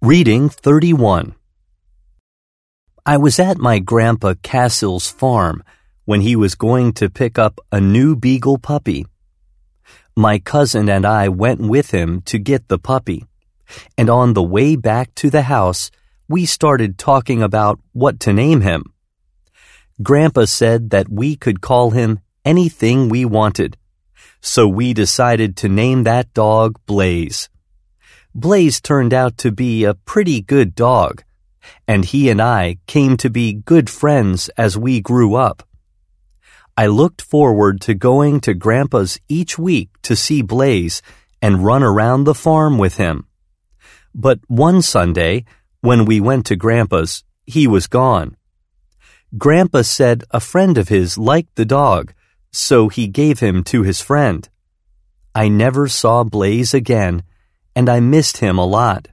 Reading 31. I was at my Grandpa Cassil's farm when he was going to pick up a new beagle puppy. My cousin and I went with him to get the puppy, and on the way back to the house, we started talking about what to name him. Grandpa said that we could call him anything we wanted, so we decided to name that dog Blaze. Blaze turned out to be a pretty good dog, and he and I came to be good friends as we grew up. I looked forward to going to Grandpa's each week to see Blaze and run around the farm with him. But one Sunday, when we went to Grandpa's, he was gone. Grandpa said a friend of his liked the dog, so he gave him to his friend. I never saw Blaze again, and I missed him a lot.